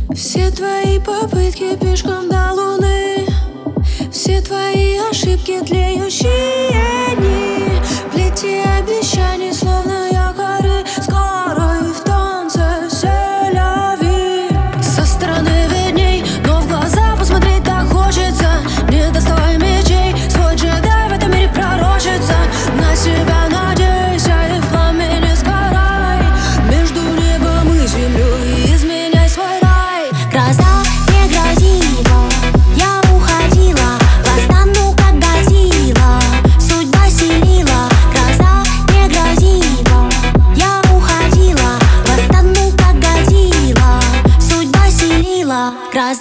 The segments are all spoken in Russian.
Все твои попытки пешком до луны, все твои ошибки, тлеющие дни, плети обещаний, словно якори, скоро и в танце селяви. Со стороны видней, но в глаза посмотреть так хочется. Не доставай мечей, свой джедай в этом мире пророчится. На себя надейся и в пламени сгорай, между небом и землей изменяй свой рай. Гроза не грозила, я уходила, восстану как Годзилла, судьба селила. Гроза не грозила, я уходила, восстану как Годзилла, судьба селила. Гроза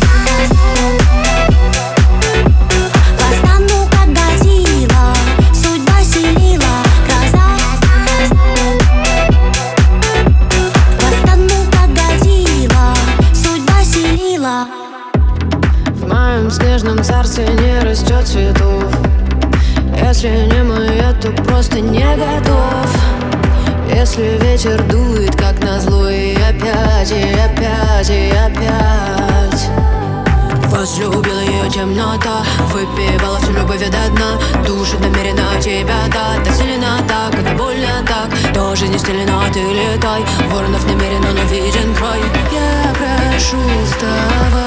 восстану как Годзилла, судьба селила. Гроза восстану как Годзилла, судьба селила. В моем снежном царстве не растет цветов. Если не моя, то просто не готов. Если ветер дует, как назло, и опять, и опять, и опять. Возлюбила ее темнота, выпивала всю любовь до дна. Душит намеренно тебя, да, так сильно так, это больно так. То жизнь не стелена, ты летай. Воронов намеренно, но виден край. Я прошу, вставай.